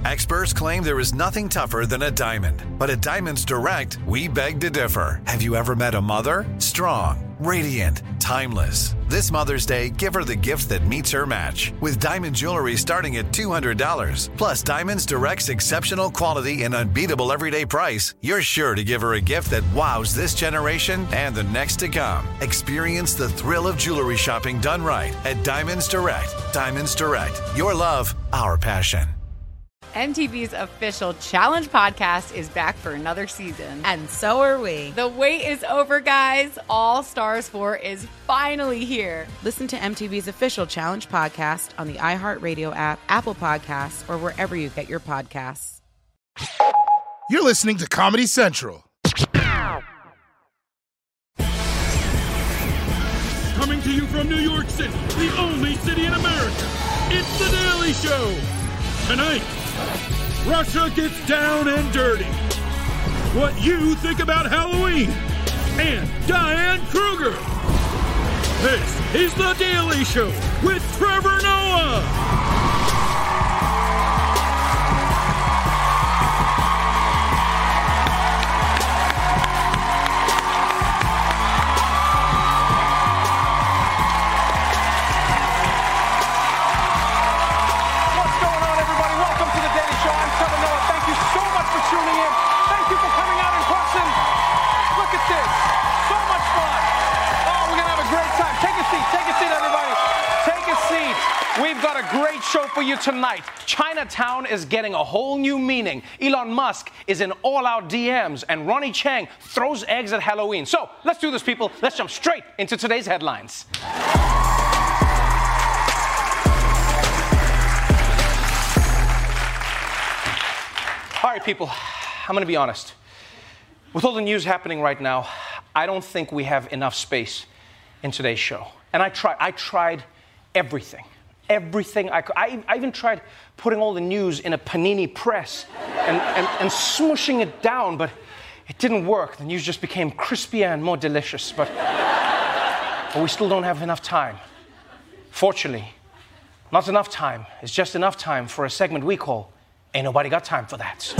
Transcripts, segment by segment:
Experts claim there is nothing tougher than a diamond. But at Diamonds Direct, we beg to differ. Have you ever met a mother? Strong, radiant, timeless. This Mother's Day, give her the gift that meets her match. With diamond jewelry starting at $200. Plus Diamonds Direct's exceptional quality and unbeatable everyday price, you're sure to give her a gift that wows this generation and the next to come. Experience the thrill of jewelry shopping done right at Diamonds Direct. Diamonds Direct. Your love, our passion. MTV's official Challenge podcast is back for another season. And so are we. The wait is over, guys. All Stars 4 is finally here. Listen to MTV's official Challenge podcast on the iHeartRadio app, Apple Podcasts, or wherever you get your podcasts. You're listening to Comedy Central. Coming to you from New York City, the only city in America, it's The Daily Show. Tonight, Russia gets down and dirty. What you think about Halloween and Diane Kruger. This is The Daily Show with Trevor Noah. We've got a great show for you tonight. Chinatown is getting a whole new meaning. Elon Musk is in all-out DMs, and Ronnie Chang throws eggs at Halloween. So, let's do this, people. Let's jump straight into today's headlines. All right, people, I'm going to be honest. With all the news happening right now, I don't think we have enough space in today's show. And I tried everything. Everything I could. I even tried putting all the news in a panini press and smushing it down, but it didn't work. The news just became crispier and more delicious, but we still don't have enough time. Fortunately, not enough time is just enough time for a segment we call Ain't Nobody Got Time for That.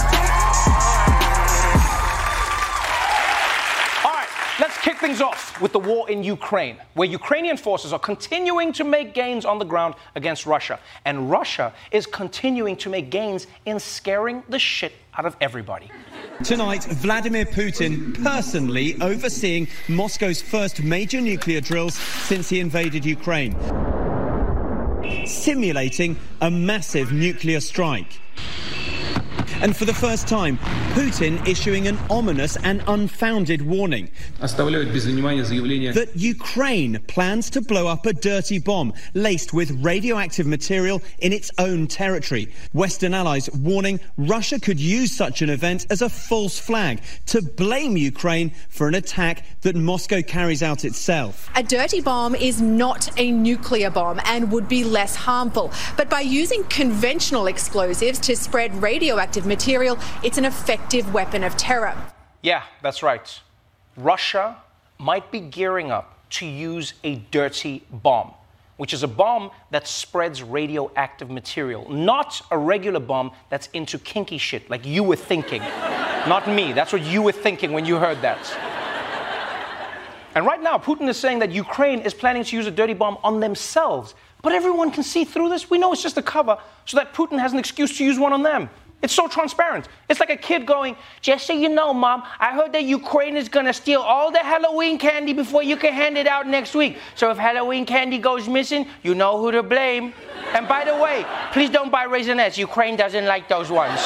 Let's kick things off with the war in Ukraine, where Ukrainian forces are continuing to make gains on the ground against Russia. And Russia is continuing to make gains in scaring the shit out of everybody. Tonight, Vladimir Putin personally overseeing Moscow's first major nuclear drills since he invaded Ukraine, simulating a massive nuclear strike. And for the first time, Putin issuing an ominous and unfounded warning that Ukraine plans to blow up a dirty bomb laced with radioactive material in its own territory. Western allies warning Russia could use such an event as a false flag to blame Ukraine for an attack that Moscow carries out itself. A dirty bomb is not a nuclear bomb and would be less harmful. But by using conventional explosives to spread radioactive material, it's an effective weapon of terror. Yeah, that's right. Russia might be gearing up to use a dirty bomb, which is a bomb that spreads radioactive material, not a regular bomb that's into kinky shit like you were thinking. Not me. That's what you were thinking when you heard that. And right now, Putin is saying that Ukraine is planning to use a dirty bomb on themselves. But everyone can see through this. We know it's just a cover so that Putin has an excuse to use one on them. It's so transparent. It's like a kid going, just so you know, Mom, I heard that Ukraine is going to steal all the Halloween candy before you can hand it out next week. So if Halloween candy goes missing, you know who to blame. And by the way, please don't buy Raisinets. Ukraine doesn't like those ones.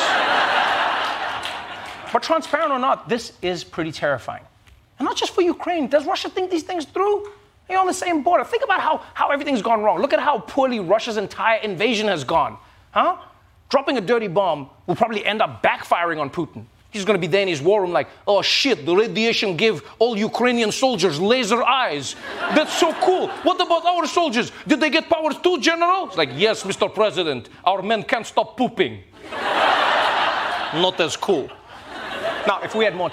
But transparent or not, this is pretty terrifying. And not just for Ukraine. Does Russia think these things through? You're on the same border. Think about how everything's gone wrong. Look at how poorly Russia's entire invasion has gone. Huh? Dropping a dirty bomb will probably end up backfiring on Putin. He's going to be there in his war room like, oh shit, the radiation gave all Ukrainian soldiers laser eyes. That's so cool. What about our soldiers? Did they get powers too, General? It's like, yes, Mr. President, our men can't stop pooping. Not as cool. Now, if we had more time,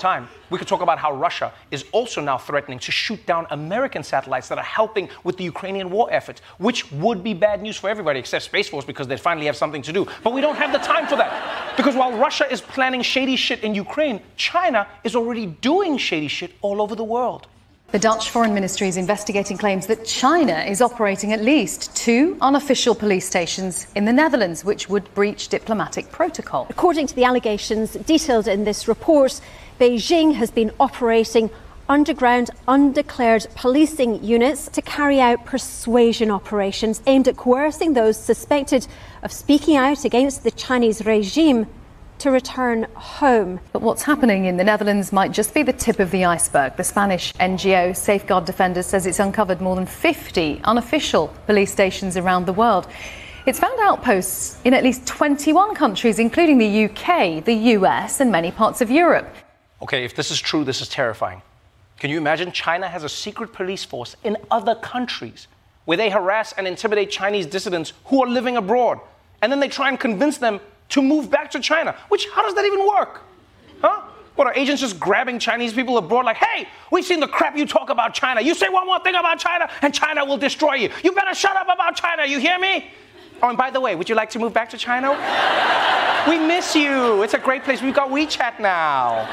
we could talk about how Russia is also now threatening to shoot down American satellites that are helping with the Ukrainian war effort, which would be bad news for everybody except Space Force because they finally have something to do. But we don't have the time for that. Because while Russia is planning shady shit in Ukraine, China is already doing shady shit all over the world. The Dutch Foreign Ministry is investigating claims that China is operating at least 2 unofficial police stations in the Netherlands, which would breach diplomatic protocol. According to the allegations detailed in this report, Beijing has been operating underground, undeclared policing units to carry out persuasion operations aimed at coercing those suspected of speaking out against the Chinese regime to return home. But what's happening in the Netherlands might just be the tip of the iceberg. The Spanish NGO Safeguard Defenders says it's uncovered more than 50 unofficial police stations around the world. It's found outposts in at least 21 countries, including the UK, the US, and many parts of Europe. Okay, if this is true, this is terrifying. Can you imagine? China has a secret police force in other countries where they harass and intimidate Chinese dissidents who are living abroad. And then they try and convince them to move back to China. How does that even work? Huh? What, are agents just grabbing Chinese people abroad like, hey, we've seen the crap you talk about China. You say one more thing about China and China will destroy you. You better shut up about China, you hear me? Oh, and by the way, would you like to move back to China? We miss you. It's a great place. We've got WeChat now.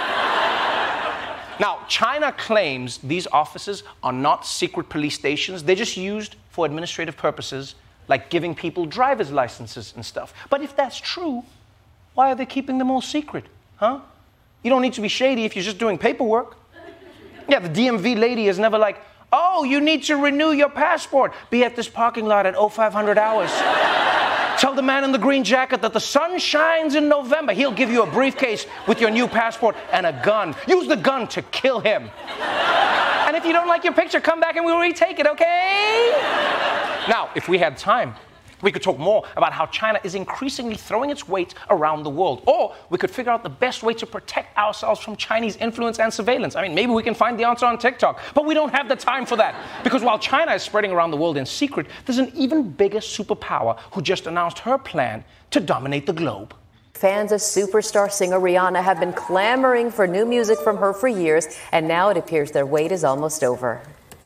Now, China claims these offices are not secret police stations. They're just used for administrative purposes, like giving people driver's licenses and stuff. But if that's true, why are they keeping them all secret? Huh? You don't need to be shady if you're just doing paperwork. Yeah, the DMV lady is never like, oh, you need to renew your passport. Be at this parking lot at 0500 hours. Tell the man in the green jacket that the sun shines in November. He'll give you a briefcase with your new passport and a gun. Use the gun to kill him. And if you don't like your picture, come back and we'll retake it, okay? Now, if we had time, we could talk more about how China is increasingly throwing its weight around the world. Or we could figure out the best way to protect ourselves from Chinese influence and surveillance. I mean, maybe we can find the answer on TikTok. But we don't have the time for that. Because while China is spreading around the world in secret, there's an even bigger superpower who just announced her plan to dominate the globe. Fans of superstar singer Rihanna have been clamoring for new music from her for years, and now it appears their wait is almost over.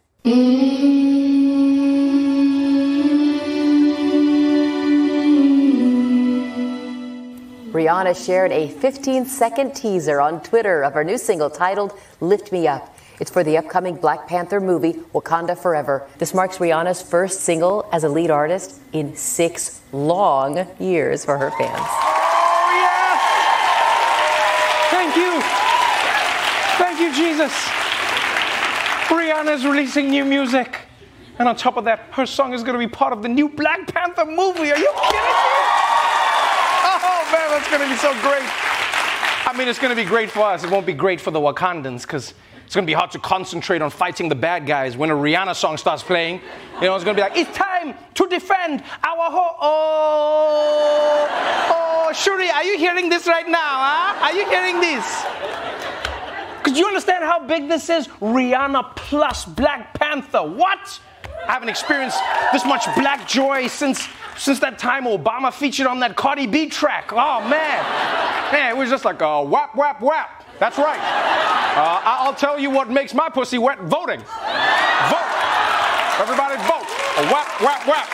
Rihanna shared a 15-second teaser on Twitter of her new single titled Lift Me Up. It's for the upcoming Black Panther movie, Wakanda Forever. This marks Rihanna's first single as a lead artist in 6 long years for her fans. Oh, yeah! Thank you. Thank you, Jesus. Rihanna's releasing new music. And on top of that, her song is going to be part of the new Black Panther movie. Are you kidding me? Oh, man, that's going to be so great. I mean, it's going to be great for us. It won't be great for the Wakandans because it's going to be hard to concentrate on fighting the bad guys when a Rihanna song starts playing. You know, it's going to be like, it's time to defend our Oh, Shuri, are you hearing this right now, huh? Are you hearing this? Because you understand how big this is? Rihanna plus Black Panther. What? I haven't experienced this much black joy since that time Obama featured on that Cardi B track. Oh, man. Man, it was just like a whap, whap, whap. That's right. I'll tell you what makes my pussy wet. Voting. Vote. Everybody vote. A whap, whap, whap.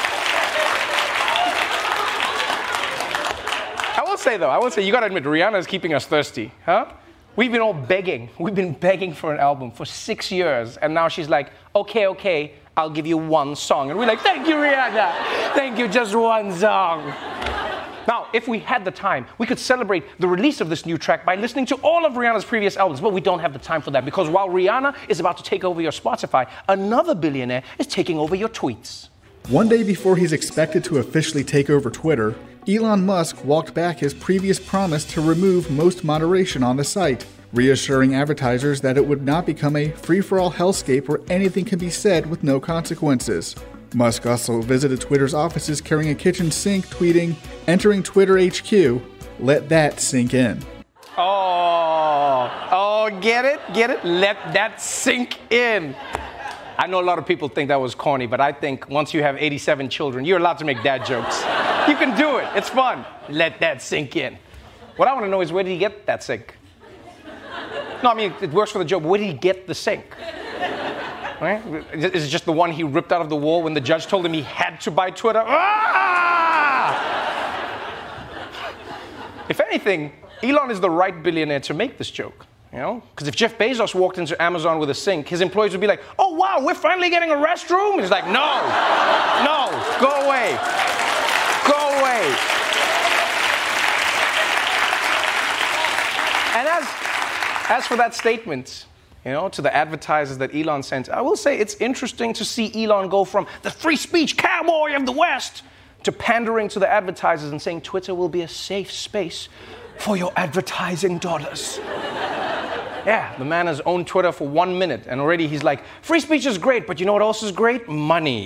I will say, you got to admit, Rihanna is keeping us thirsty, huh? We've been all begging. We've been begging for an album for 6 years. And now she's like, okay, I'll give you one song. And we're like, thank you, Rihanna. Thank you, just one song. Now, if we had the time, we could celebrate the release of this new track by listening to all of Rihanna's previous albums. But we don't have the time for that because while Rihanna is about to take over your Spotify, another billionaire is taking over your tweets. One day before he's expected to officially take over Twitter, Elon Musk walked back his previous promise to remove most moderation on the site, reassuring advertisers that it would not become a free-for-all hellscape where anything can be said with no consequences. Musk also visited Twitter's offices carrying a kitchen sink, tweeting, "Entering Twitter HQ, let that sink in." Oh, get it? Let that sink in. I know a lot of people think that was corny, but I think once you have 87 children, you're allowed to make dad jokes. You can do it. It's fun. Let that sink in. What I want to know is, where did he get that sink? No, I mean, it works for the joke, but where did he get the sink? Right? Is it just the one he ripped out of the wall when the judge told him he had to buy Twitter? If anything, Elon is the right billionaire to make this joke. Because if Jeff Bezos walked into Amazon with a sink, his employees would be like, "Oh, wow, we're finally getting a restroom?" And he's like, no, go away. Go away. And as for that statement, to the advertisers that Elon sent, I will say it's interesting to see Elon go from the free speech cowboy of the West to pandering to the advertisers and saying Twitter will be a safe space for your advertising dollars. Yeah, the man has owned Twitter for 1 minute, and already he's like, free speech is great, but you know what else is great? Money,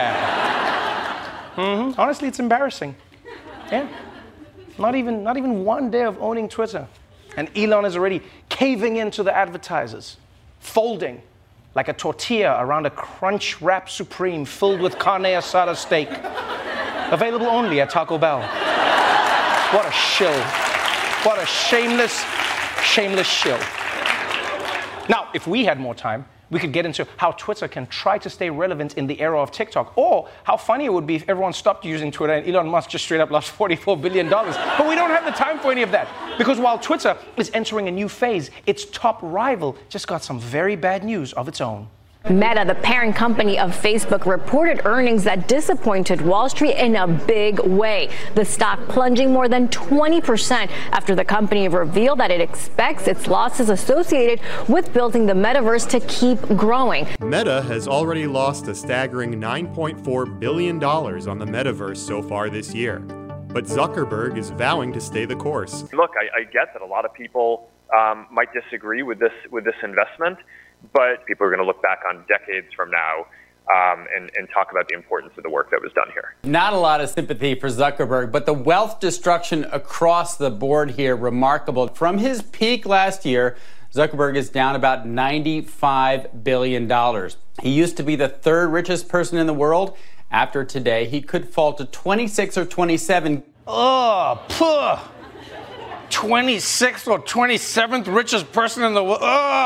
yeah. Honestly, it's embarrassing. Yeah. Not even 1 day of owning Twitter. And Elon is already caving into the advertisers, folding like a tortilla around a Crunch Wrap Supreme filled with carne asada steak. Available only at Taco Bell. What a shill. What a shameless shill. Now, if we had more time, we could get into how Twitter can try to stay relevant in the era of TikTok, or how funny it would be if everyone stopped using Twitter and Elon Musk just straight up lost $44 billion. But we don't have the time for any of that, because while Twitter is entering a new phase, its top rival just got some very bad news of its own. Meta, the parent company of Facebook, reported earnings that disappointed Wall Street in a big way. The stock plunging more than 20% after the company revealed that it expects its losses associated with building the metaverse to keep growing. Meta has already lost a staggering $9.4 billion on the metaverse so far this year. But Zuckerberg is vowing to stay the course. Look, I get that a lot of people might disagree with this investment. But people are going to look back on decades from now and talk about the importance of the work that was done here. Not a lot of sympathy for Zuckerberg, but the wealth destruction across the board here, remarkable. From his peak last year, Zuckerberg is down about $95 billion. He used to be the third richest person in the world. After today, he could fall to 26 or 27. 26th or 27th richest person in the world.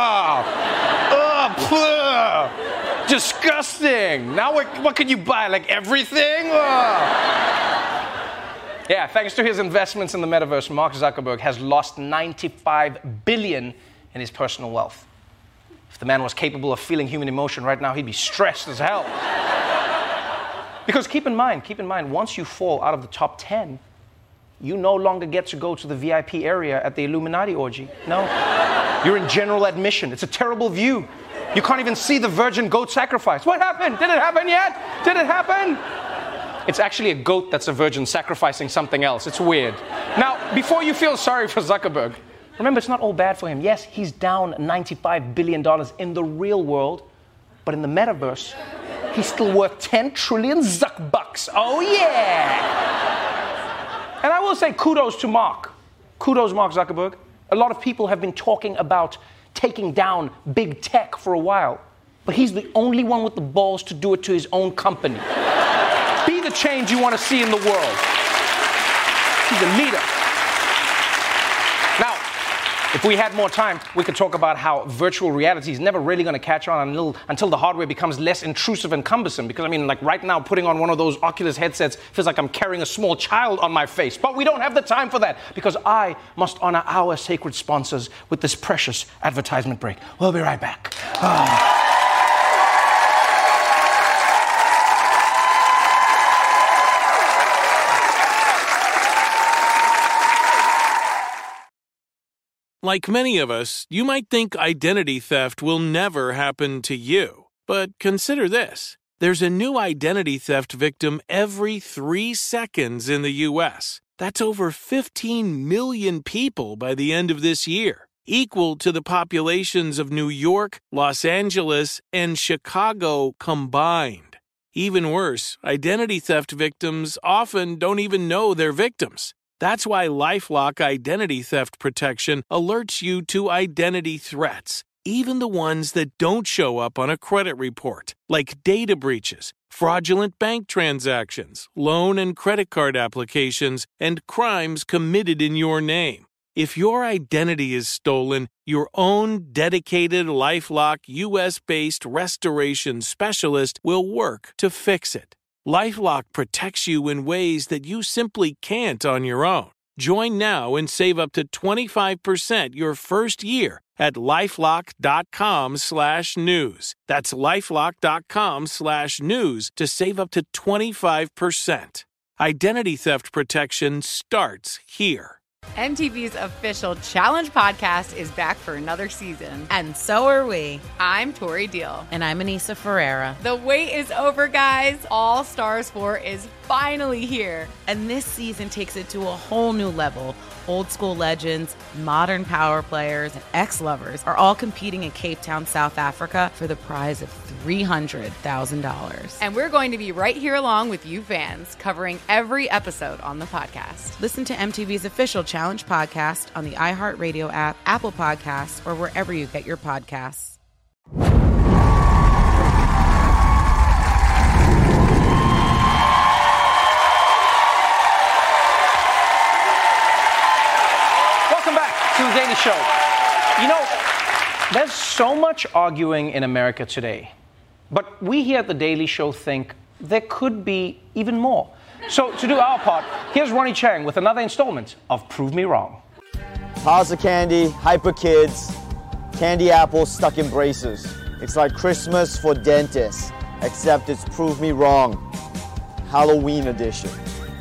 Disgusting. Now what can you buy? Like everything? Yeah, thanks to his investments in the metaverse, Mark Zuckerberg has lost $95 billion in his personal wealth. If the man was capable of feeling human emotion right now, he'd be stressed as hell. Because keep in mind, once you fall out of the top 10, you no longer get to go to the VIP area at the Illuminati orgy. No. You're in general admission. It's a terrible view. You can't even see the virgin goat sacrifice. What happened? Did it happen yet? Did it happen? It's actually a goat that's a virgin sacrificing something else. It's weird. Now, before you feel sorry for Zuckerberg, remember, it's not all bad for him. Yes, he's down $95 billion in the real world, but in the metaverse, he's still worth 10 trillion Zuckbucks. Oh, yeah. And I will say kudos to Mark. Kudos, Mark Zuckerberg. A lot of people have been talking about taking down big tech for a while, but he's the only one with the balls to do it to his own company. Be the change you want to see in the world. He's a leader. Now, if we had more time, we could talk about how virtual reality is never really going to catch on until the hardware becomes less intrusive and cumbersome. Because, I mean, like right now, putting on one of those Oculus headsets feels like I'm carrying a small child on my face. But we don't have the time for that, because I must honor our sacred sponsors with this precious advertisement break. We'll be right back. Like many of us, you might think identity theft will never happen to you. But consider this. There's a new identity theft victim every 3 seconds in the U.S. That's over 15 million people by the end of this year, equal to the populations of New York, Los Angeles, and Chicago combined. Even worse, identity theft victims often don't even know they're victims. That's why LifeLock Identity Theft Protection alerts you to identity threats, even the ones that don't show up on a credit report, like data breaches, fraudulent bank transactions, loan and credit card applications, and crimes committed in your name. If your identity is stolen, your own dedicated LifeLock U.S.-based restoration specialist will work to fix it. LifeLock protects you in ways that you simply can't on your own. Join now and save up to 25% your first year at LifeLock.com/news. That's LifeLock.com/news to save up to 25%. Identity theft protection starts here. MTV's official Challenge podcast is back for another season. And so are we. I'm Tori Deal. And I'm Anissa Ferreira. The wait is over, guys. All Stars 4 is finally here. And this season takes it to a whole new level. Old school legends, modern power players, and ex-lovers are all competing in Cape Town, South Africa for the prize of $300,000. And we're going to be right here along with you fans, covering every episode on the podcast. Listen to MTV's official Challenge podcast on the iHeartRadio app, Apple Podcasts, or wherever you get your podcasts. To The Daily Show. You know, there's so much arguing in America today, but we here at The Daily Show think there could be even more. So to do our part, here's Ronnie Chang with another installment of Prove Me Wrong. House of Candy, Hyper Kids, candy apples stuck in braces. It's like Christmas for dentists, except it's Prove Me Wrong, Halloween edition.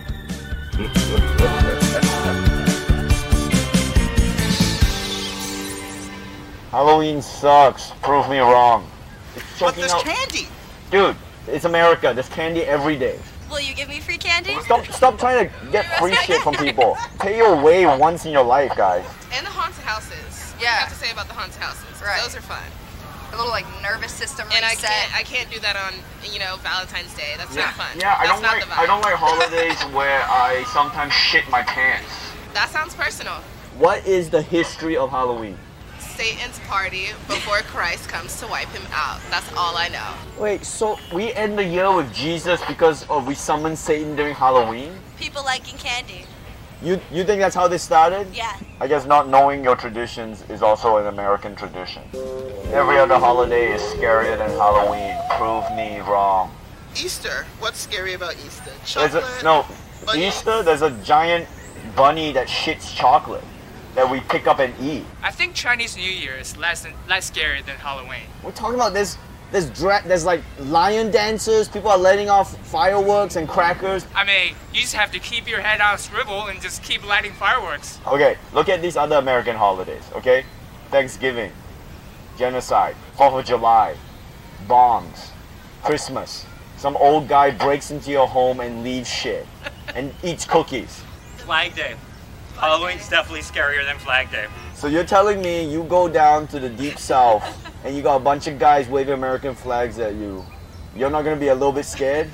Halloween sucks. Prove me wrong. But there's candy. Dude, it's America. There's candy every day. Will you give me free candy? Stop trying to get free shit from people. Pay your way once in your life, guys. And the haunted houses. Yeah. I have to say about the haunted houses. Right. Those are fun. A little like nervous system reset. And I can't do that on, Valentine's Day. That's not fun. Yeah, I don't like holidays where I sometimes shit my pants. That sounds personal. What is the history of Halloween? Satan's party before Christ comes to wipe him out. That's all I know. Wait, so we end the year with Jesus because we summoned Satan during Halloween? People liking candy. You think that's how this started? Yeah. I guess not knowing your traditions is also an American tradition. Every other holiday is scarier than Halloween. Prove me wrong. Easter. What's scary about Easter? Chocolate? Bunnies. Easter, there's a giant bunny that shits chocolate that we pick up and eat. I think Chinese New Year is less scary than Halloween. We're talking about there's like lion dancers, people are letting off fireworks and crackers. I mean, you just have to keep your head on a swivel and just keep lighting fireworks. Okay, look at these other American holidays, okay? Thanksgiving, genocide, 4th of July, bombs, Christmas. Some old guy breaks into your home and leaves shit and eats cookies. Flag Day. Halloween's definitely scarier than Flag Day. So you're telling me you go down to the deep south and you got a bunch of guys waving American flags at you. You're not gonna be a little bit scared?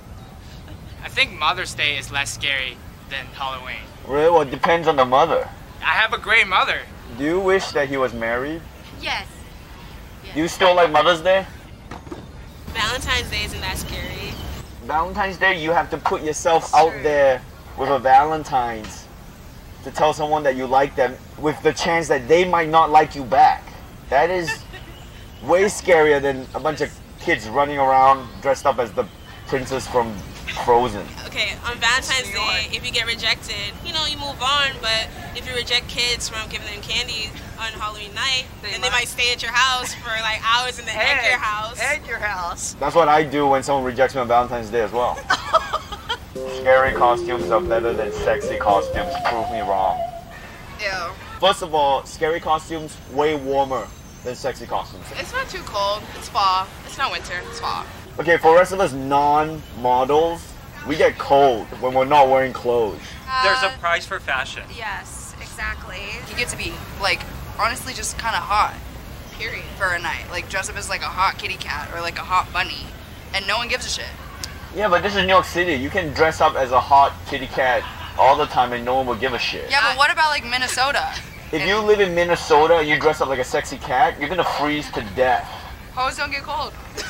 I think Mother's Day is less scary than Halloween. Really? Well, it depends on the mother. I have a great mother. Do you wish that he was married? Yes. Do you still like Mother's Day? Valentine's Day isn't that scary. Valentine's Day, you have to put yourself out there with a Valentine's to tell someone that you like them with the chance that they might not like you back. That is way scarier than a bunch of kids running around dressed up as the princess from Frozen. Okay, on Valentine's Day, if you get rejected, you move on, but if you reject kids from giving them candy on Halloween night, then they might stay at your house for like hours and then egg your house. Egg your house. That's what I do when someone rejects me on Valentine's Day as well. Scary costumes are better than sexy costumes. Prove me wrong. Ew. First of all, scary costumes way warmer than sexy costumes. It's not too cold. It's fall. It's not winter. It's fall. Okay, for the rest of us non-models, we get cold when we're not wearing clothes. There's a price for fashion. Yes, exactly. You get to be, honestly just kind of hot. Period. For a night. Dress up as a hot kitty cat or a hot bunny. And no one gives a shit. Yeah, but this is New York City. You can dress up as a hot kitty cat all the time and no one will give a shit. Yeah, but what about Minnesota? If you live in Minnesota and you dress up like a sexy cat, you're gonna freeze to death. Hoes don't get cold.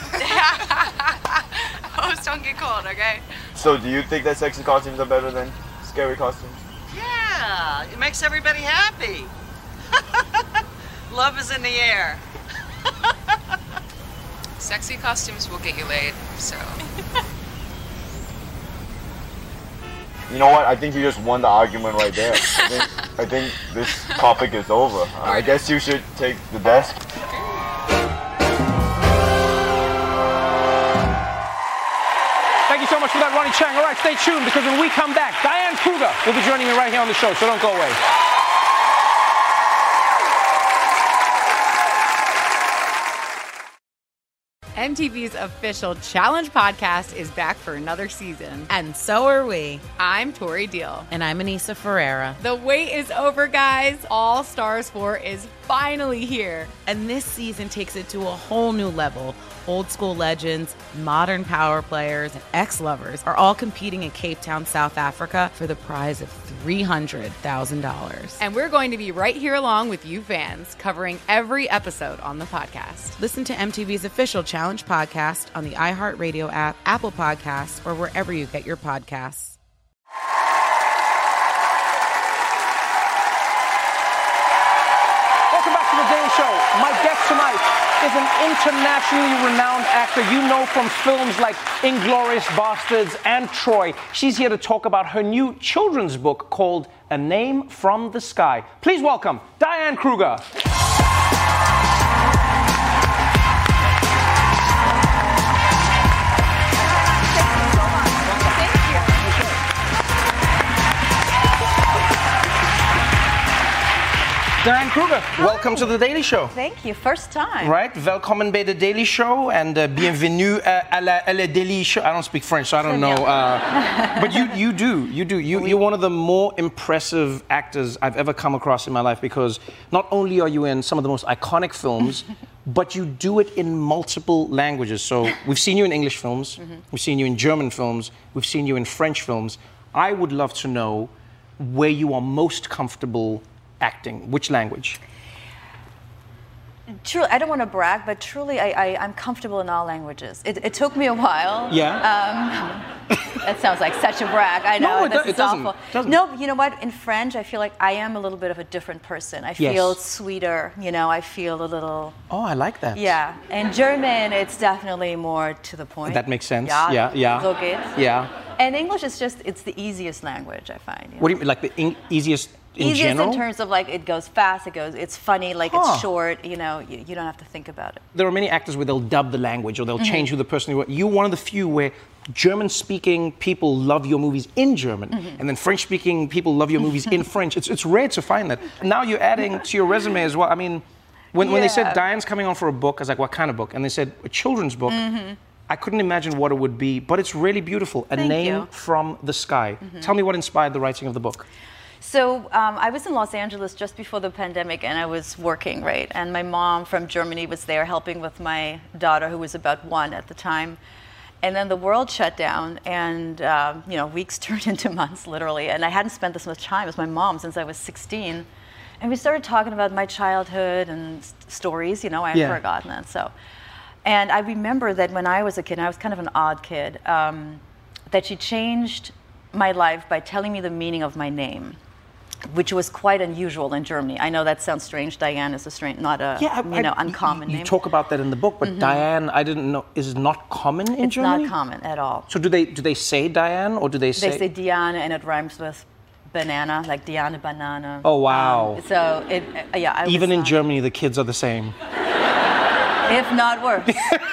Hoes don't get cold, okay? So do you think that sexy costumes are better than scary costumes? Yeah, It makes everybody happy. Love is in the air. Sexy costumes will get you laid, so. You know what? I think you just won the argument right there. I think this topic is over. I guess you should take the desk. Thank you so much for that, Ronny Chieng. All right, stay tuned because when we come back, Diane Kruger will be joining me right here on the show, so don't go away. MTV's official Challenge podcast is back for another season. And so are we. I'm Tori Deal. And I'm Anissa Ferreira. The wait is over, guys. All Stars 4 is finally here. And this season takes it to a whole new level. Old school legends, modern power players, and ex-lovers are all competing in Cape Town, South Africa for the prize of $300,000. And we're going to be right here along with you fans, covering every episode on the podcast. Listen to MTV's official Challenge podcast on the iHeartRadio app, Apple Podcasts, or wherever you get your podcasts. Welcome back to The Daily Show. My guest tonight is an internationally renowned actor you know from films like Inglourious Bastards and Troy. She's here to talk about her new children's book called A Name from the Sky. Please welcome Diane Kruger. Diane Kruger, welcome to The Daily Show. Thank you. First time. Right, welcome bij The Daily Show and bienvenue à la Daily Show. I don't speak French, so I don't know. But you do. You're one of the more impressive actors I've ever come across in my life because not only are you in some of the most iconic films, but you do it in multiple languages. So we've seen you in English films, we've seen you in German films, we've seen you in French films. I would love to know where you are most comfortable acting. Which language? Truly, I don't want to brag, but truly, I'm comfortable in all languages. It took me a while. Yeah. That sounds like such a brag. I know. No, it doesn't. No, you know what? In French, I feel like I am a little bit of a different person. I feel sweeter. You know, I feel a little. Oh, I like that. Yeah. In German, it's definitely more to the point. That makes sense. Yeah. So good. Yeah. And English is it's the easiest language, I find. What do you mean, like the easiest? Easiest in terms of like it goes fast, it's funny, like it's short, you know, you don't have to think about it. There are many actors where they'll dub the language or they'll change who the person is. You're one of the few where German-speaking people love your movies in German, and then French-speaking people love your movies in French. It's rare to find that. Now you're adding to your resume as well. I mean, when they said Diane's coming on for a book, I was like, what kind of book? And they said a children's book. I couldn't imagine what it would be, but it's really beautiful. A Name from the Sky. Tell me what inspired the writing of the book. So I was in Los Angeles just before the pandemic, and I was working, right? And my mom from Germany was there helping with my daughter, who was about 1 at the time. And then the world shut down, and weeks turned into months, literally. And I hadn't spent this much time with my mom since I was 16. And we started talking about my childhood and stories. You know, I had forgotten that. So, and I remember that when I was a kid, and I was kind of an odd kid, that she changed my life by telling me the meaning of my name, which was quite unusual in Germany. I know that sounds strange. Diane is not a uncommon name. You talk about that in the book, but Diane, I didn't know, is not common in Germany? It's not common at all. So do they say Diane, or do they say? They say Diane, and it rhymes with banana, like Diane banana. Oh wow! Even in Germany, the kids are the same. If not worse.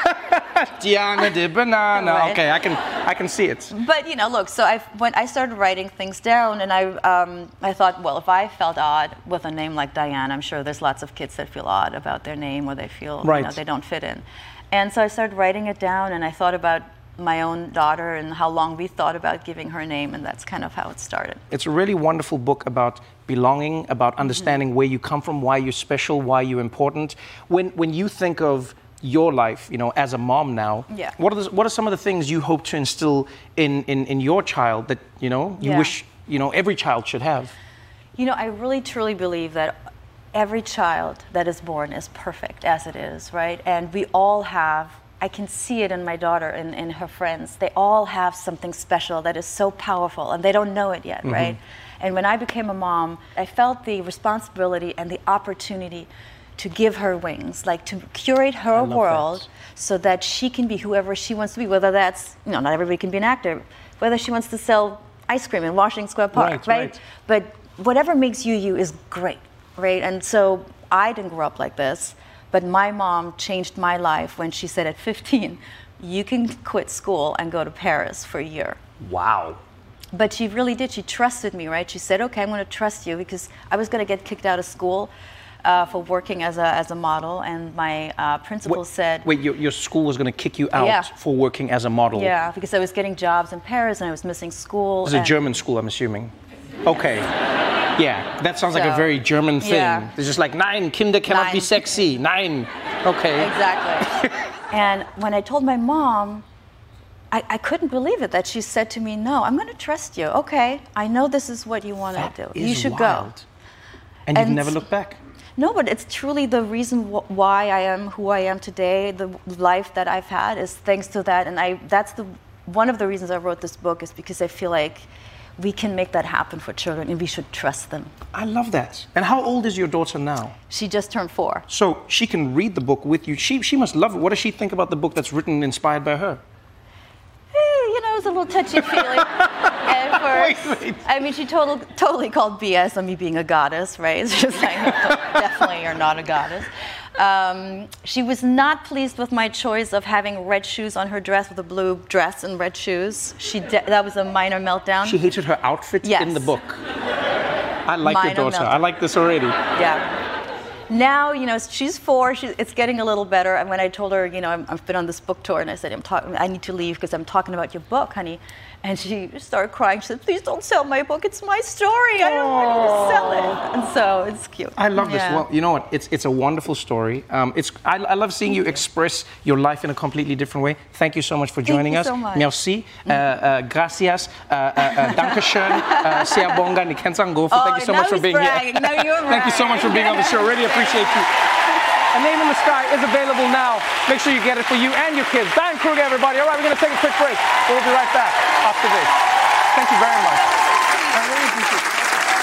Diana de banana. Right. Okay, I can see it. But look. So when I started writing things down, and I thought, well, if I felt odd with a name like Diane, I'm sure there's lots of kids that feel odd about their name, or they feel they don't fit in. And so I started writing it down, and I thought about my own daughter and how long we thought about giving her a name, and that's kind of how it started. It's a really wonderful book about belonging, about understanding where you come from, why you're special, why you're important. When you think of your life, as a mom now, what are some of the things you hope to instill in your child that you wish every child should have? I really truly believe that every child that is born is perfect as it is, right? And we all have. I can see it in my daughter and in her friends. They all have something special that is so powerful, and they don't know it yet, right? And when I became a mom, I felt the responsibility and the opportunity to give her wings, like to curate her world so that she can be whoever she wants to be, whether that's, not everybody can be an actor, whether she wants to sell ice cream in Washington Square Park, right? But whatever makes you is great, right? And so I didn't grow up like this, but my mom changed my life when she said at 15, you can quit school and go to Paris for a year. Wow. But she really did. She trusted me, right? She said, okay, I'm going to trust you, because I was going to get kicked out of school for working as a model, and my principal said... Wait, your school was going to kick you out for working as a model? Yeah, because I was getting jobs in Paris and I was missing school. It's a German school, I'm assuming. Okay. Yeah, that sounds like a very German thing. Yeah. It's just like, nein, Kinder cannot be sexy. Nein. Okay. Exactly. And when I told my mom, I couldn't believe it that she said to me, no, I'm going to trust you. Okay, I know this is what you want to do. You should go. And you've never looked back? No, but it's truly the reason why I am who I am today. The life that I've had is thanks to that. And that's one of the reasons I wrote this book, is because I feel like we can make that happen for children, and we should trust them. I love that. And how old is your daughter now? She just turned 4. So she can read the book with you. She must love it. What does she think about the book that's written inspired by her? It was a little touchy-feely at first. Wait. I mean, she totally called BS on me being a goddess, right? It's just like, definitely you're not a goddess. She was not pleased with my choice of having red shoes on her dress, with a blue dress and red shoes. That was a minor meltdown. She hated her outfit in the book. I like your daughter. I like this already. Yeah. Now, she's 4. It's getting a little better. And when I told her, I've been on this book tour, and I said, I need to leave because I'm talking about your book, honey. And she started crying. She said, please don't sell my book. It's my story. I don't want you to sell it. And so it's cute. I love this. Well, you know what? It's a wonderful story. I love seeing you express your life in a completely different way. Thank you so much for joining us. Thank you so much. Merci. Gracias. Dankeschön. Sehr bonga ni Kensangofo. Thank you so much for being here. No, you're Thank you so much for being on the show. Really appreciate you. A Name in the Sky is available now. Make sure you get it for you and your kids. Diane Kruger, everybody. All right, we're going to take a quick break. We'll be right back after this. Thank you very much. I really appreciate it.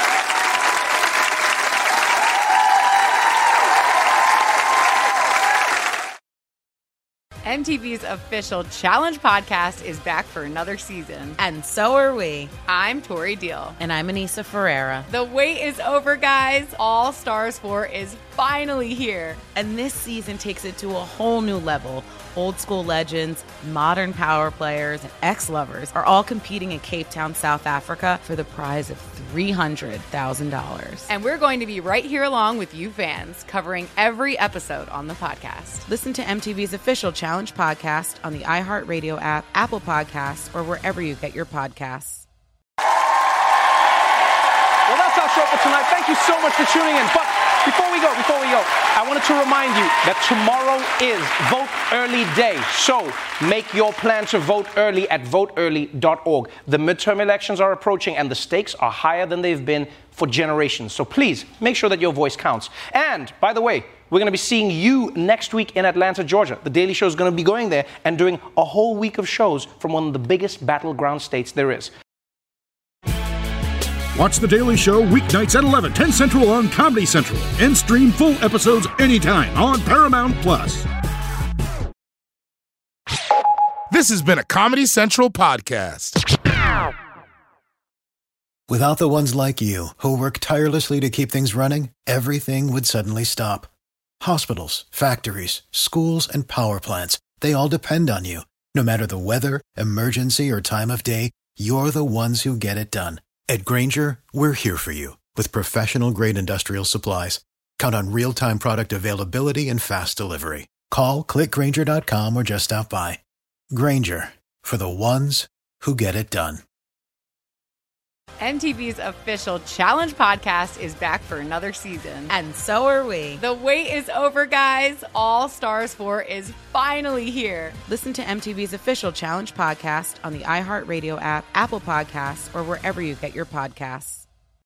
MTV's official Challenge podcast is back for another season. And so are we. I'm Tori Deal. And I'm Anissa Ferreira. The wait is over, guys. All Stars 4 is finally here. And this season takes it to a whole new level. Old school legends, modern power players, and ex-lovers are all competing in Cape Town, South Africa for the prize of $300,000. And we're going to be right here along with you fans, covering every episode on the podcast. Listen to MTV's official Challenge podcast on the iHeartRadio app, Apple Podcasts, or wherever you get your podcasts. Well, that's our show for tonight. Thank you so much for tuning in. But before we go, I wanted to remind you that tomorrow is Vote Early Day. So make your plan to vote early at voteearly.org. The midterm elections are approaching and the stakes are higher than they've been for generations. So please make sure that your voice counts. And by the way, we're going to be seeing you next week in Atlanta, Georgia. The Daily Show is going to be going there and doing a whole week of shows from one of the biggest battleground states there is. Watch The Daily Show weeknights at 11, 10 Central on Comedy Central. And stream full episodes anytime on Paramount+. This has been a Comedy Central podcast. Without the ones like you, who work tirelessly to keep things running, everything would suddenly stop. Hospitals, factories, schools, and power plants, they all depend on you. No matter the weather, emergency, or time of day, you're the ones who get it done. At Grainger, we're here for you with professional-grade industrial supplies. Count on real-time product availability and fast delivery. Call, click Grainger.com, or just stop by. Grainger, for the ones who get it done. MTV's official Challenge podcast is back for another season. And so are we. The wait is over, guys. All Stars 4 is finally here. Listen to MTV's official Challenge podcast on the iHeartRadio app, Apple Podcasts, or wherever you get your podcasts.